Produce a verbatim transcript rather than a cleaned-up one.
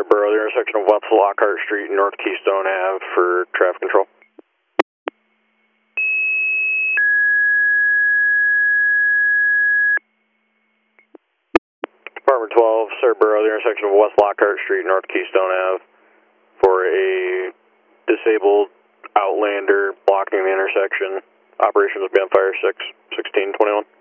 Borough, the intersection of West Lockhart Street and North Keystone Ave for traffic control. Department twelve, Borough, the intersection of West Lockhart Street and North Keystone Ave for a disabled Outlander blocking the intersection. Operations will be on fire six sixteen twenty-one.